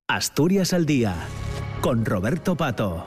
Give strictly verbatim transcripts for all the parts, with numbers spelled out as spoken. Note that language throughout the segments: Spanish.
Asturias al Día, con Roberto Pato.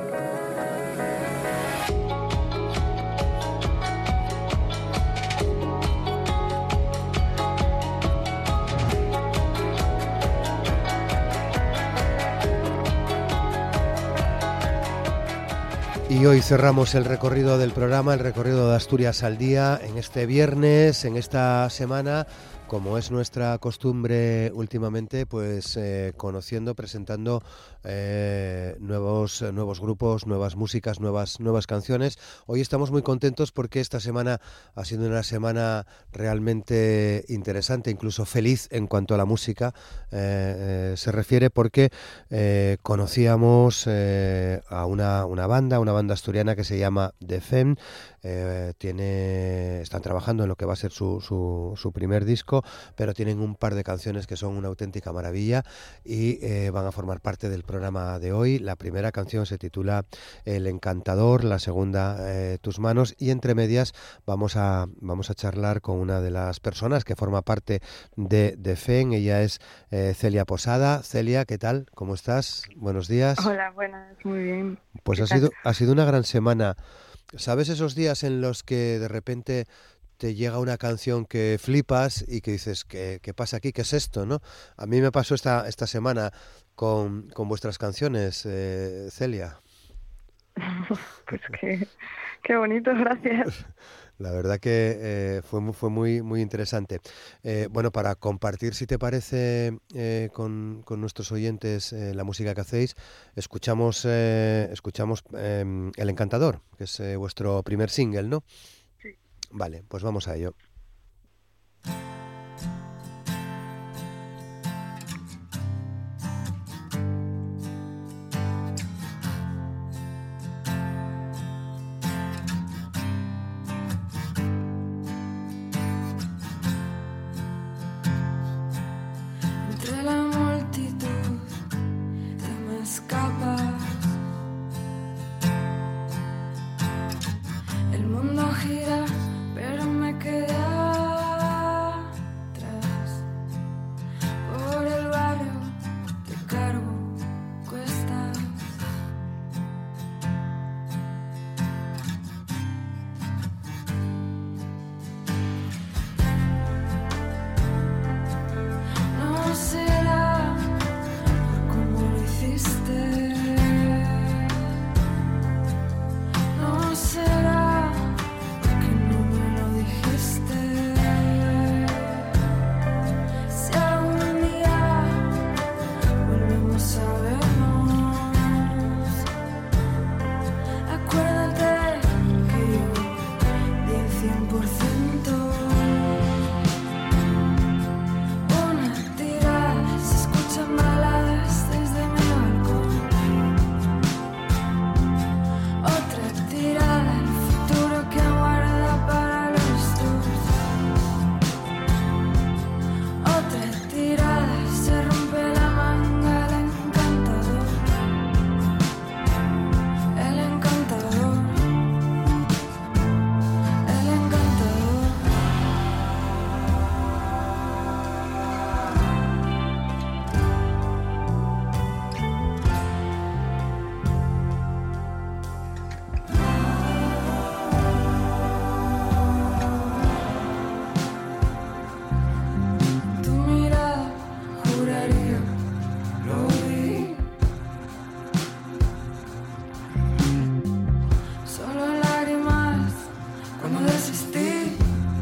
Y hoy cerramos el recorrido del programa, el recorrido de Asturias al Día, en este viernes, en esta semana, como es nuestra costumbre últimamente, pues eh, conociendo, presentando eh, nuevos, nuevos grupos, nuevas músicas, nuevas, nuevas canciones. Hoy estamos muy contentos porque esta semana ha sido una semana realmente interesante, incluso feliz en cuanto a la música eh, eh, se refiere, porque eh, conocíamos eh, a una, una banda, una banda asturiana que se llama The Fem. Eh, tiene, están trabajando en lo que va a ser su, su, su primer disco, pero tienen un par de canciones que son una auténtica maravilla y eh, van a formar parte del programa de hoy. La primera canción se titula El Encantador, la segunda eh, Tus Manos, y entre medias vamos a, vamos a charlar con una de las personas que forma parte de The Fem. Ella es eh, Celia Posada. Celia, ¿qué tal? ¿Cómo estás? Buenos días. Hola, buenas, muy bien. Pues ha sido, ha sido una gran semana. ¿Sabes esos días en los que de repente te llega una canción que flipas y que dices, ¿qué, qué pasa aquí? ¿Qué es esto? ¿No? A mí me pasó esta, esta semana con, con vuestras canciones, eh, Celia. Pues qué, qué bonito, gracias. La verdad que eh, fue, muy, fue muy, muy interesante. Eh, bueno, para compartir, si te parece, eh, con, con nuestros oyentes eh, la música que hacéis, escuchamos, eh, escuchamos eh, El Encantador, que es eh, vuestro primer single, ¿no? Sí. Vale, pues vamos a ello. Entre la multitud te me escapas. El mundo gira, pero me quedé atrás. Por el barrio te cargo cuestas. No será como lo hiciste. No será que no me lo dijiste. Si algún día volvemos a vernos, acuérdate que yo di el cien por ciento. Una tirada, se escuchan baladas desde mi balcón. Otra tirada, el futuro que aguarda para los dos. Otra tirada, se rompe la manga, el encantador. El encantador. El encantador. Tu mirada, juraría, lo vi. Solo lágrimas cuando desistí.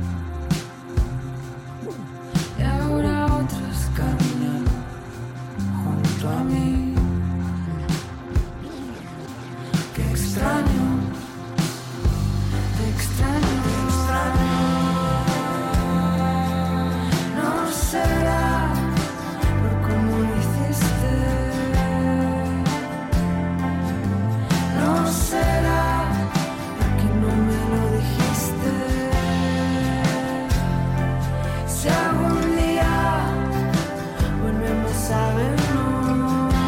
Y ahora otros caminan junto a mí. Qué extraño, te extraño, te extraño. No será por cómo lo hiciste. No será porque no me lo dijiste. Si algún día volvemos a vernos,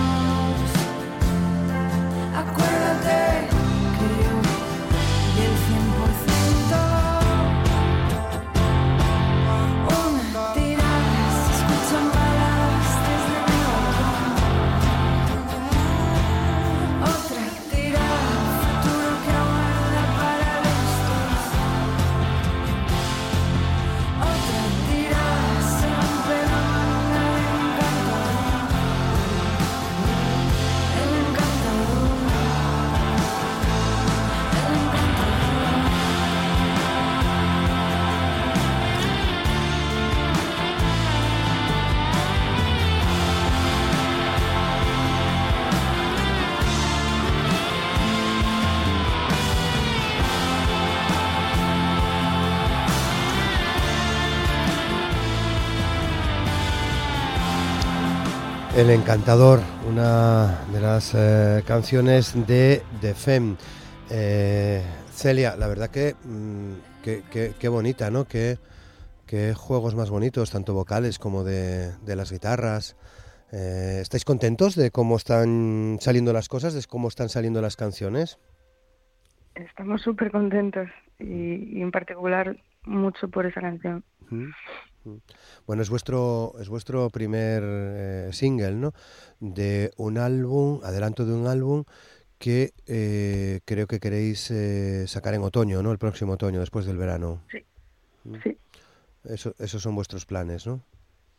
El Encantador, una de las eh, canciones de The Femme. Eh, Celia, la verdad que, mm, que, que, que bonita, ¿no? Qué, qué juegos más bonitos, tanto vocales como de, de las guitarras. Eh, ¿Estáis contentos de cómo están saliendo las cosas, de cómo están saliendo las canciones? Estamos súper contentos y, y en particular mucho por esa canción. Mm. Bueno, es vuestro es vuestro primer eh, single, ¿no? De un álbum, adelanto de un álbum que eh, creo que queréis eh, sacar en otoño, ¿no? El próximo otoño, después del verano. Sí, Mm. sí. Eso, esos son vuestros planes, ¿no?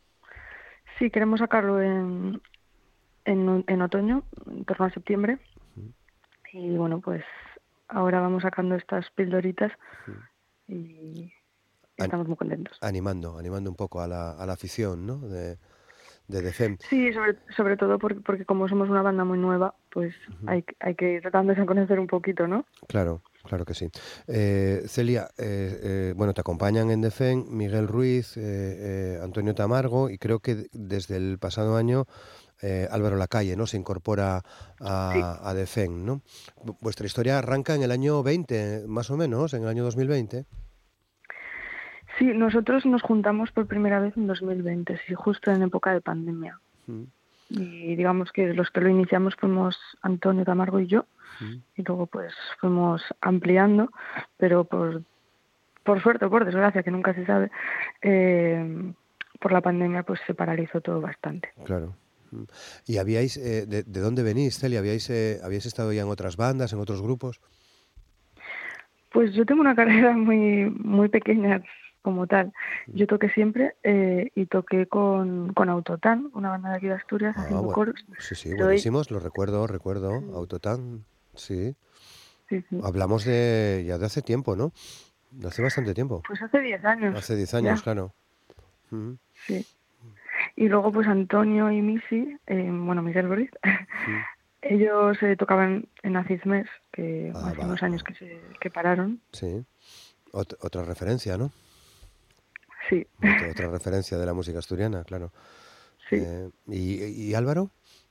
Sí, queremos sacarlo en, en, en otoño, en torno a septiembre. Y bueno, pues ahora vamos sacando estas pildoritas y An- estamos muy contentos. animando, animando un poco a la, a la afición, ¿no? De, de The Femme. Sí, sobre, sobre todo porque, porque como somos una banda muy nueva, pues hay, hay que ir tratándose a conocer un poquito, ¿no? Claro, claro que sí. Eh, Celia, eh, eh, bueno, te acompañan en The Femme Miguel Ruiz, eh, eh, Antonio Tamargo y creo que desde el pasado año eh, Álvaro Lacalle, ¿no? Se incorpora Sí, a, a The Femme, ¿no? Vu- Vuestra historia arranca en el año veinte, más o menos, en el año dos mil veinte. sí, nosotros nos juntamos por primera vez en dos mil veinte, sí, justo en época de pandemia. Mm, Y digamos que los que lo iniciamos fuimos Antonio Tamargo y yo, mm. y luego pues fuimos ampliando, pero por, por suerte o por desgracia, que nunca se sabe, eh, por la pandemia pues se paralizó todo bastante. Claro. Mm. ¿Y habíais, eh, de, de dónde venís, Celia? ¿Habíais, eh, habíais estado ya en otras bandas, en otros grupos? Pues yo tengo una carrera muy muy pequeña como tal. Yo toqué siempre eh, y toqué con, con Autotán, una banda de aquí de Asturias, Ah, haciendo bueno. coros. Sí, sí, Pero hoy, buenísimos, lo recuerdo, recuerdo. Autotán, sí. sí, sí. Hablamos de ya de hace tiempo, ¿no? De hace bastante tiempo. Pues hace diez años Hace diez años, ya, claro. Mm, sí. Y luego pues Antonio y Missy, eh, bueno, Miguel Ruiz, mm. ellos eh, tocaban en Acismes, que Ah, hace va, unos años que se que pararon. sí. Ot- otra referencia, ¿no? Sí, Otra, otra referencia de la música asturiana, claro. sí. Eh, ¿y, y Álvaro?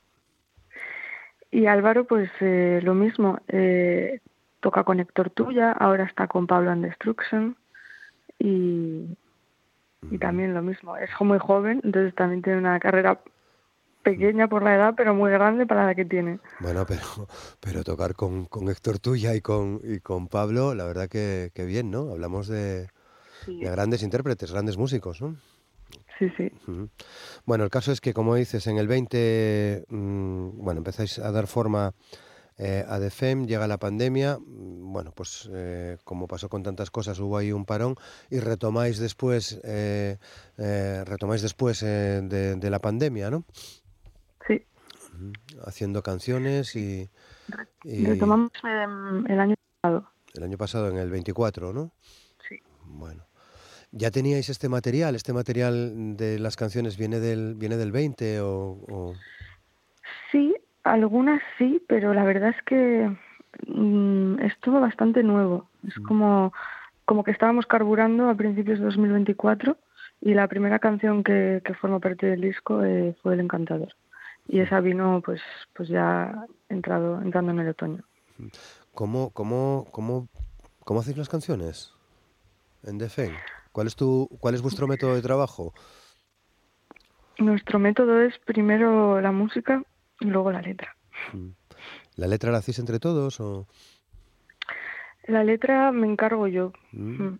Y Álvaro pues eh, lo mismo, eh, toca con Héctor Tuya, ahora está con Pablo and Destruction y, y también lo mismo, es muy joven, entonces también tiene una carrera pequeña por la edad, pero muy grande para la que tiene. Bueno, pero, pero tocar con, con Héctor Tuya y con, y con Pablo, la verdad que, que bien, ¿no? Hablamos de, Sí, de grandes intérpretes, grandes músicos, ¿no? sí, sí. Ujú. Bueno, el caso es que, como dices, en el veinte, mm, bueno, empezáis a dar forma eh, a The Femme, llega la pandemia, mm, bueno, pues eh, como pasó con tantas cosas, hubo ahí un parón y retomáis después, eh, eh, retomáis después eh, de, de la pandemia, ¿no? Sí, Ujú. Haciendo canciones y, y retomamos eh, el año pasado. el año pasado en el veinticuatro, ¿no? Sí. Bueno. ¿Ya teníais este material? ¿Este material de las canciones viene del, viene del veinte o...? o- Sí, algunas sí, pero la verdad es que mm, es todo bastante nuevo. Es como, como que estábamos carburando a principios de dos mil veinticuatro y la primera canción que, que forma parte del disco eh, fue El Encantador. Y esa vino pues pues ya entrado entrando en el otoño. ¿Cómo, cómo, cómo, cómo hacéis las canciones en The Femme? ¿Cuál es tu, cuál es vuestro método de trabajo? Nuestro método es primero la música y luego la letra. Mm. ¿La letra la hacéis entre todos o...? La letra me encargo yo. Mm, Mm.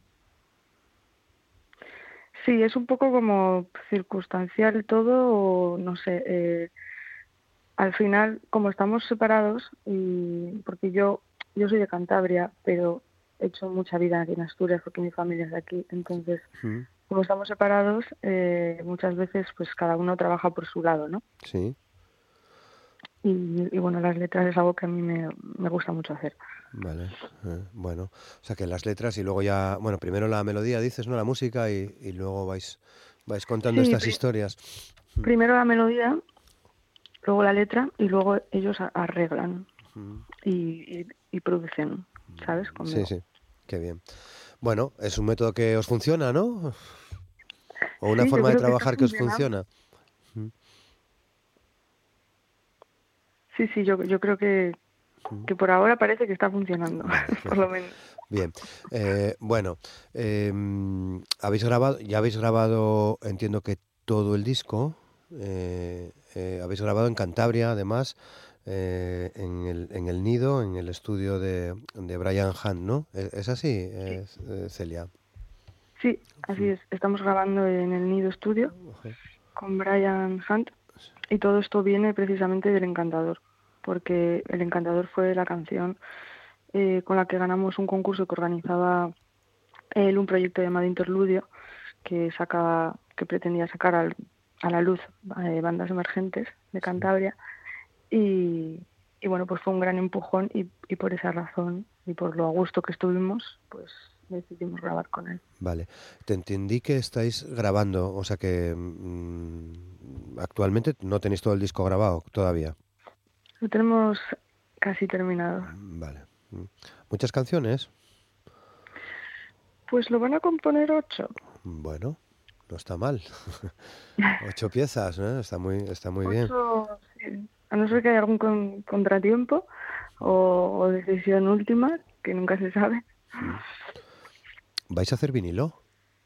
Sí, es un poco como circunstancial todo, o no sé. Eh, al final, como estamos separados, y porque yo yo soy de Cantabria, pero he hecho mucha vida aquí en Asturias porque mi familia es de aquí, entonces, mm, como estamos separados, eh, muchas veces pues cada uno trabaja por su lado, ¿no? sí, Y, y bueno, las letras es algo que a mí me, me gusta mucho hacer. vale. eh, bueno, o sea que las letras y luego ya, bueno, primero la melodía dices, ¿no? La música y, y luego vais, vais contando Sí, estas pri- historias. primero la melodía, luego la letra y luego ellos a- arreglan Mm, y, y, y producen, ¿sabes? sí, Conmigo. sí, qué bien. Bueno, es un método que os funciona, ¿no? O una Sí, yo forma de creo que está trabajar que os funcionando. funciona. Mm, sí, sí, yo, yo creo que, que por ahora parece que está funcionando, por lo menos. Bien, eh, bueno, eh, habéis grabado, ya habéis grabado, entiendo que todo el disco, eh, eh, habéis grabado en Cantabria, además, eh, en el, en el Nido, en el estudio de, de Brian Hunt, ¿no? ¿Es, es así, Sí, eh, eh, Celia? sí, así es. Estamos grabando en el Nido Studio con Brian Hunt y todo esto viene precisamente del Encantador, porque El Encantador fue la canción eh, con la que ganamos un concurso que organizaba él, un proyecto llamado Interludio, que sacaba, que pretendía sacar al, a la luz eh, bandas emergentes de Cantabria y, y bueno, pues fue un gran empujón y, y por esa razón y por lo a gusto que estuvimos, pues decidimos grabar con él. Vale, te entendí que estáis grabando, o sea que mm, actualmente no tenéis todo el disco grabado todavía. Lo tenemos casi terminado. Mm, Vale. Mm. ¿Muchas canciones? Pues lo van a componer ocho. Bueno, no está mal. Ocho piezas, ¿no? Está muy, está muy bien. Ocho, sí. A no ser que haya algún con- contratiempo o, o decisión última, que nunca se sabe. ¿Vais a hacer vinilo?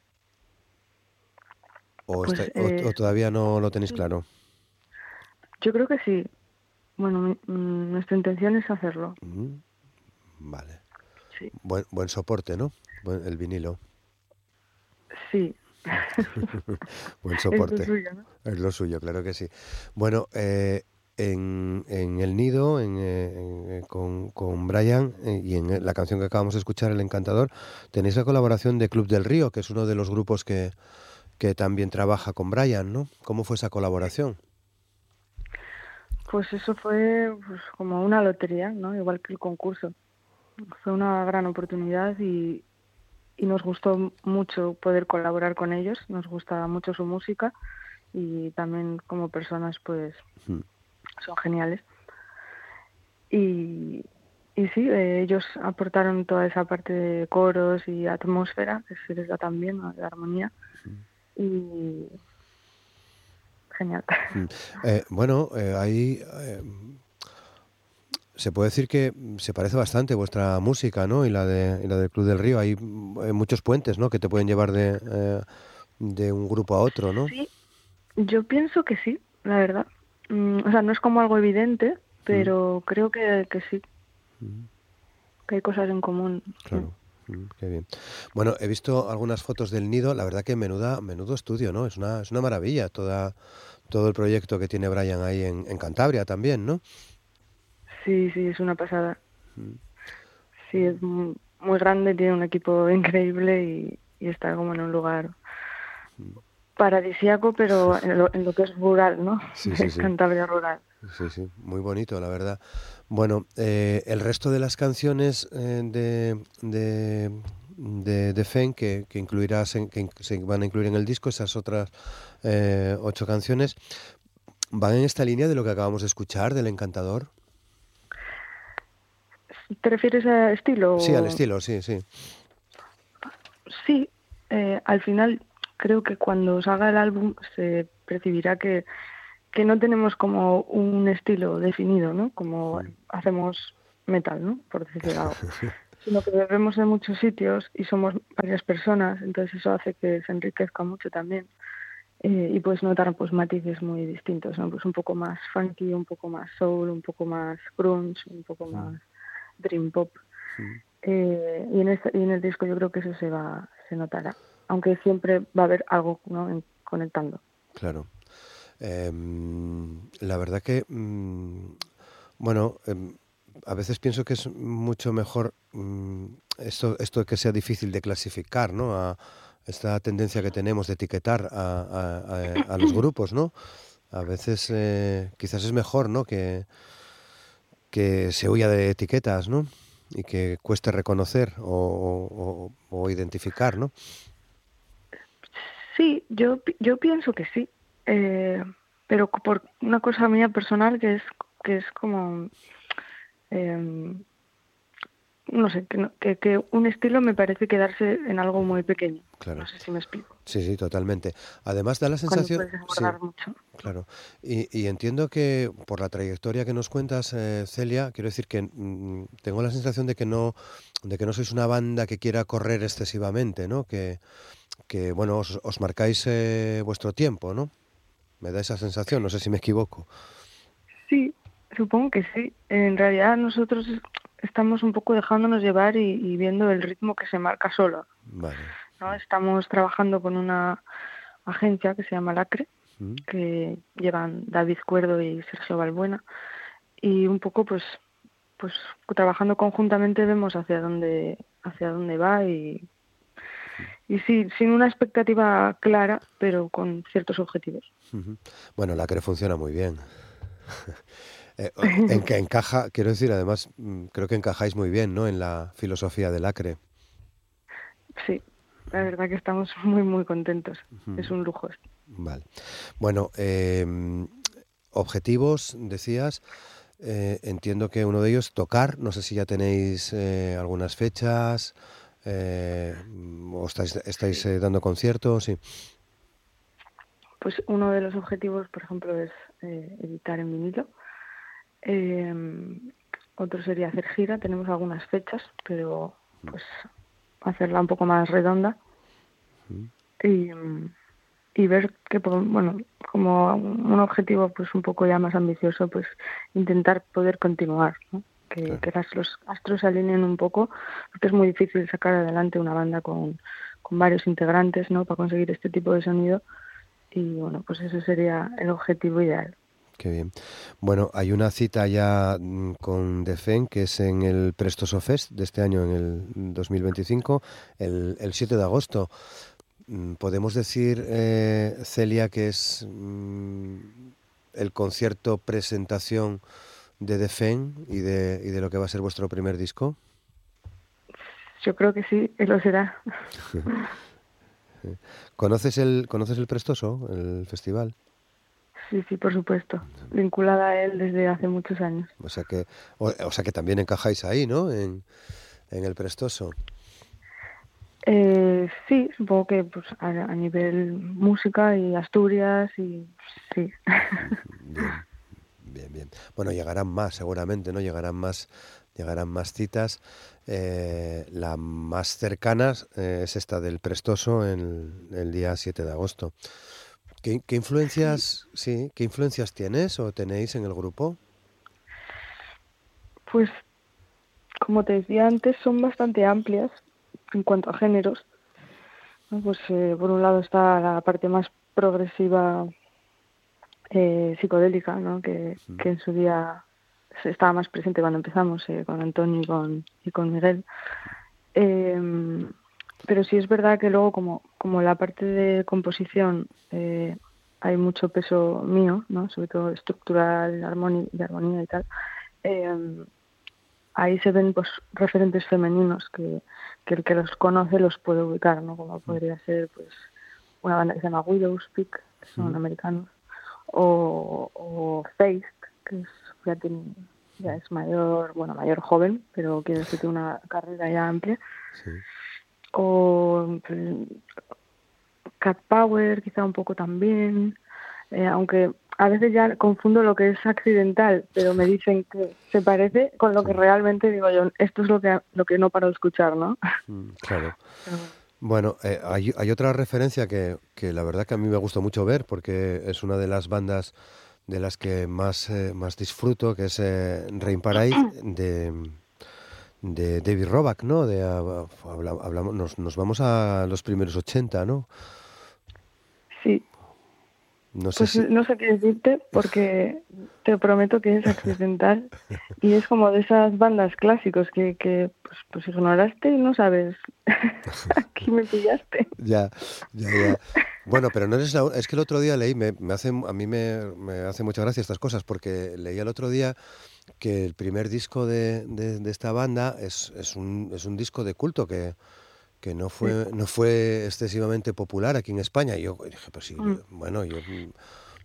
¿O, Pues está- o, eh, o todavía no lo tenéis sí, claro? yo creo que sí. Bueno, mi- mm, nuestra intención es hacerlo. Mm, Vale. Sí, Buen, buen soporte, ¿no? Buen- el vinilo. sí. Buen Es lo soporte. suyo, ¿no? Es lo suyo, claro que sí. Bueno, eh, en, en El Nido, en, eh, en, eh, con, con Brian eh, y en la canción que acabamos de escuchar, El Encantador, tenéis la colaboración de Club del Río, que es uno de los grupos que, que también trabaja con Brian, ¿no? ¿Cómo fue esa colaboración? Pues eso fue pues, como una lotería, ¿no? Igual que el concurso. Fue una gran oportunidad y, y nos gustó mucho poder colaborar con ellos. Nos gusta mucho su música y también como personas, pues, Mm. son geniales. Y, y sí, eh, ellos aportaron toda esa parte de coros y atmósfera, que se les da también, ¿no? De armonía. Y genial. Mm. Eh, bueno, eh, ahí eh, se puede decir que se parece bastante vuestra música, ¿no? Y la de y la del Club del Río. Hay mm, eh, muchos puentes, ¿no? Que te pueden llevar de, eh, de un grupo a otro, ¿no? Sí, yo pienso que sí, la verdad. Mm, o sea, no es como algo evidente, Mm, pero creo que, que sí, mm, que hay cosas en común. Sí, Claro. Mm, Qué bien. Bueno, he visto algunas fotos del nido. La verdad que menuda, menudo estudio, ¿no? Es una, es una maravilla toda, todo el proyecto que tiene Brian ahí en, en Cantabria también, ¿no? sí, sí, es una pasada. Mm, Sí, es mu- muy grande, tiene un equipo increíble y, y está como en un lugar paradisíaco, pero en lo, en lo que es rural, ¿no? Sí, sí, sí. Cantabria rural. Sí, sí, muy bonito, la verdad. Bueno, eh, el resto de las canciones eh, de, de, de, de Fen que, que incluirás en- que in- se van a incluir en el disco, esas otras eh, ocho canciones, van en esta línea de lo que acabamos de escuchar, del Encantador. ¿Te refieres a Sí, al estilo? estilo, sí, sí. Sí, eh, al final creo que cuando salga el álbum se percibirá que, que no tenemos como un estilo definido, ¿no? Como hacemos metal, ¿no? Por decir algo. Sino que bebemos de muchos sitios y somos varias personas, entonces eso hace que se enriquezca mucho también. Eh, y puedes notar pues matices muy distintos, ¿no? Pues un poco más funky, un poco más soul, un poco más grunge, un poco más dream pop. Eh, y, en este, y en el disco yo creo que eso se va se notará, aunque siempre va a haber algo, ¿no? En- conectando. Claro. Em, la verdad que, mm, bueno, em, a veces pienso que es mucho mejor mm, esto, esto de que sea difícil de clasificar, ¿no? A esta tendencia que tenemos de etiquetar a, a- a- a los grupos, ¿no? A veces eh, quizás es mejor, ¿no? Que, que se huya de etiquetas, ¿no? Y que cueste reconocer o, o- o identificar, ¿no? Sí, yo pi- yo pienso que sí, eh, pero co- por una cosa mía personal que es que es como eh, no sé, que, no- que, que un estilo me parece quedarse en algo muy pequeño. Claro. No sé si me explico. Sí, sí, totalmente. Además da la Cuando sensación, puedes sí, abordar mucho. claro. Y, y entiendo que por la trayectoria que nos cuentas, eh, Celia, quiero decir que mm, tengo la sensación de que no, de que no sois una banda que quiera correr excesivamente, ¿no? Que, que bueno, os, os marcáis eh, vuestro tiempo, ¿no? Me da esa sensación, no sé si me equivoco. Sí, supongo que sí. En realidad nosotros es- estamos un poco dejándonos llevar y, y viendo el ritmo que se marca solo, Vale. ¿no? Estamos trabajando con una agencia que se llama Lacre, Mm, que llevan David Cuerdo y Sergio Balbuena, y un poco pues pues trabajando conjuntamente vemos hacia dónde hacia dónde va y, y sí, sin una expectativa clara, pero con ciertos objetivos. ujú. Bueno, la CRE funciona muy bien. Eh, o- en que encaja, quiero decir, además, mm, creo que encajáis muy bien, ¿no? En la filosofía del Acre. Sí, la verdad que estamos muy muy contentos. Es un lujo esto. Vale. Bueno, em, objetivos, decías. Eh, entiendo que uno de ellos tocar. No sé si ya tenéis eh, algunas fechas eh, mm, o estáis, estáis Sí. eh, dando conciertos. Sí. Pues uno de los objetivos, por ejemplo, es eh, editar en vinilo. Eh, Otro sería hacer gira. Tenemos algunas fechas, pero pues hacerla un poco más redonda y, mm, y ver que, po- bueno, como un objetivo pues un poco ya más ambicioso, pues intentar poder continuar, ¿no? Que, Claro. que las- los astros se alineen un poco, porque es muy difícil sacar adelante una banda con, con varios integrantes, ¿no? Para conseguir este tipo de sonido. Y bueno, pues ese sería el objetivo ideal. Qué bien. Bueno, hay una cita ya mm, con Defen, que es en el Prestoso Fest de este año, en el dos mil veinticinco, el, el siete de agosto. Mm, ¿Podemos decir, eh, Celia, que es mm, el concierto presentación de Defen y de, y de lo que va a ser vuestro primer disco? Yo creo que sí, y lo será. ¿Conoces el, conoces el Prestoso, el festival? Sí, sí, por supuesto. Vinculada a él desde hace muchos años. O sea que, o, o sea que también encajáis ahí, ¿no? En, en el Prestoso. Eh, sí, supongo que pues a, a nivel música y Asturias y sí. Bien, bien, bien. Bueno, llegarán más, seguramente, ¿no? Llegarán más, llegarán más citas. Eh, la más cercana eh, es esta del Prestoso en el día siete de agosto. ¿Qué, qué Sí, influencias, sí, qué influencias tienes o tenéis en el grupo? pues como te decía antes, son bastante amplias en cuanto a géneros, ¿no? Pues eh, por un lado está la parte más progresiva eh, psicodélica, ¿no? Que, que en su día se- estaba más presente cuando empezamos eh, con Antonio y con, y con Miguel. Eh, pero sí es verdad que luego como, como la parte de composición eh, hay mucho peso mío, ¿no? Sobre todo estructural, armoni- de armonía y tal. eh, Ahí se ven pues referentes femeninos que, que el que los conoce los puede ubicar, ¿no? Como podría ser pues una banda que se llama Widowspeak, que son americanos, o, o Feist, que es, ya, tiene, ya es mayor, bueno, mayor joven, pero quiere decir que tiene una carrera ya amplia, Sí. o pues, Cat Power, quizá un poco también, eh, aunque a veces ya confundo lo que es accidental, pero me dicen que se parece con lo que realmente digo yo, esto es lo que lo que no paro de escuchar, ¿no? Mm, claro. Pero bueno. Bueno, eh, hay, hay otra referencia que, que la verdad que a mí me gusta mucho ver porque es una de las bandas de las que más, eh, más disfruto, que es eh, Rain Parade de, de David Roback, ¿no? De, ah, habla- hablamos, nos, nos vamos a los primeros ochenta, ¿no? Sí, No sé pues si... no sé qué decirte porque te prometo que es accidental y es como de esas bandas clásicos que, que pues, pues ignoraste y no sabes. Aquí me pillaste. Ya, ya, ya. Bueno, pero no eres la, u- es que el otro día leí, me, me hace, a mí me, me hace mucha gracia estas cosas, porque leí el otro día que el primer disco de, de- de esta banda es, es un, es un disco de culto que, que no Sí. fue, no fue excesivamente popular aquí en España. Y yo dije, pues sí, Mm. bueno, yo mm,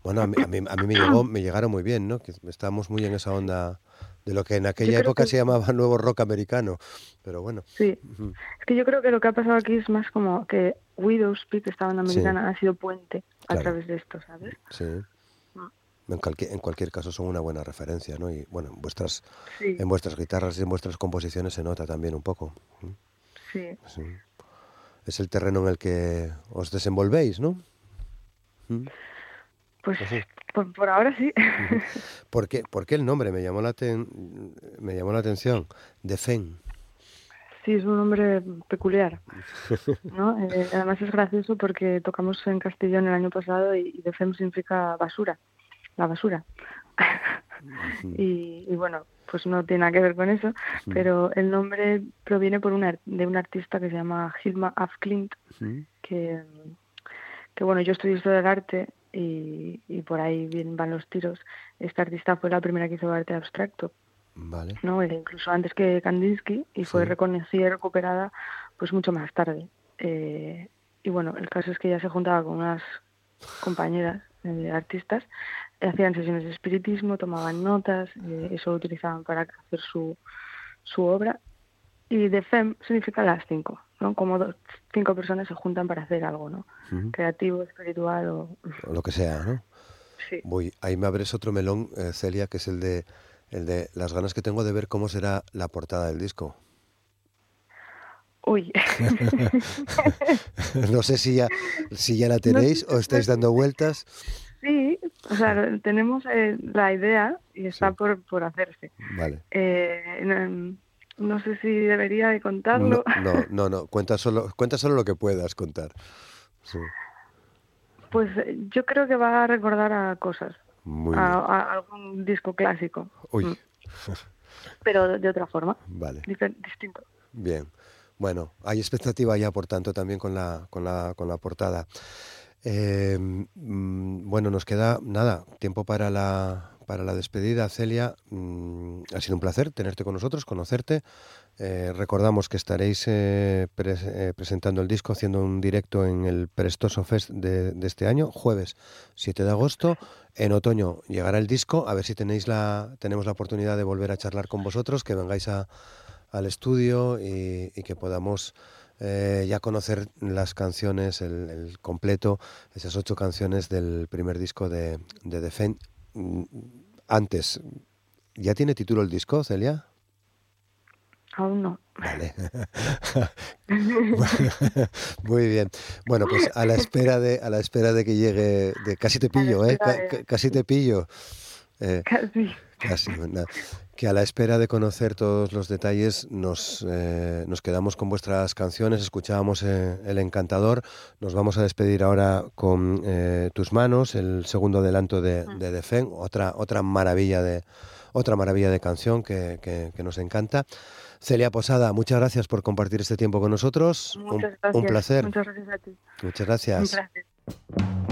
Bueno, a mí, a mí, a mí me, llegó, me llegaron muy bien, ¿no? Que estábamos muy en esa onda de lo que en Yo aquella creo época que se llamaba nuevo rock americano. Pero bueno, sí. ujú, Es que yo creo que lo que ha pasado aquí es más como que Widow's Peak, esta banda sí, americana, ha sido puente a claro, través de esto, ¿sabes? sí. Mm. En cualquier, en cualquier caso son una buena referencia, ¿no? Y bueno, en vuestras, Sí, en vuestras guitarras y en vuestras composiciones se nota también un poco. ¿Mm? sí, Sí. Es el terreno en el que os desenvolvéis, ¿no? ¿Mm? pues Pues sí. por, por ahora sí. Ujú. ¿Por qué, por qué el nombre me llamó la, aten- me llamó la atención? De Fen. Sí, es un nombre peculiar, ¿no? Eh, además es gracioso porque tocamos en Castellón el año pasado y, y Defem significa basura, la basura. Ujú, y, y bueno, pues no tiene nada que ver con eso, ujú, pero el nombre proviene por un ar- de un artista que se llama Hilma af Klint, ujú. que, que bueno, yo estudio historia del arte y, y por ahí bien van los tiros. Esta artista fue la primera que hizo arte abstracto, Vale, ¿no? E incluso antes que Kandinsky, y fue sí. reconocida y recuperada pues mucho más tarde. Eh, y bueno, el caso es que ella se juntaba con unas compañeras eh, artistas, eh, hacían sesiones de espiritismo, tomaban notas, eh, eso lo utilizaban para hacer su, su obra. Y de Fem significa las cinco, ¿no? Como dos, cinco personas se juntan para hacer algo, ¿no? Ujú. Creativo, espiritual o... O lo que sea, ¿no? Sí. Voy, ahí me abres otro melón, eh, Celia, que es el de, el de las ganas que tengo de ver cómo será la portada del disco. Uy. No sé si ya, si ya la No sé, tenéis o no estáis sé. dando vueltas. Sí, o sea, tenemos eh, la idea y está Sí, por, por hacerse. vale. Eh, no, no sé si debería de No, contarlo. no, no, no. Cuenta solo, cuenta solo lo que puedas contar. Sí, Pues eh, yo creo que va a recordar a cosas, muy a, bien. a algún disco clásico, Uy, mm, pero de, de otra forma, vale, difer- distinto. bien. Bueno, hay expectativa ya, por tanto, también con la, con la, con la portada. Eh, mm, bueno, nos queda nada, tiempo para la, para la despedida, Celia. Mm, ha sido un placer tenerte con nosotros, conocerte. Eh, recordamos que estaréis eh, pres- eh, presentando el disco, haciendo un directo en el Prestoso Fest de, de este año, jueves siete de agosto. En otoño llegará el disco, a ver si tenéis la, tenemos la oportunidad de volver a charlar con vosotros, que vengáis a- al estudio y, y que podamos eh, ya conocer las canciones, el, el completo, esas ocho canciones del primer disco de, de The Fen. Mm, Antes, ¿ya tiene título el disco, Celia? Aún no. Vale. Muy bien. Bueno, pues a la espera de a la espera de que llegue, de casi te A la pillo, ¿eh? espera Ca- ca- de... casi te pillo. Eh, Casi. Casi. na- Que a la espera de conocer todos los detalles nos eh, nos quedamos con vuestras canciones. Escuchábamos eh, El Encantador. Nos vamos a despedir ahora con eh, Tus manos, el segundo adelanto de, de The Fen, otra otra maravilla de otra maravilla de canción que, que que nos encanta. Celia Posada, muchas gracias por compartir este tiempo con nosotros. Un, Muchas un gracias. placer. Muchas gracias a ti. Muchas Un gracias. placer.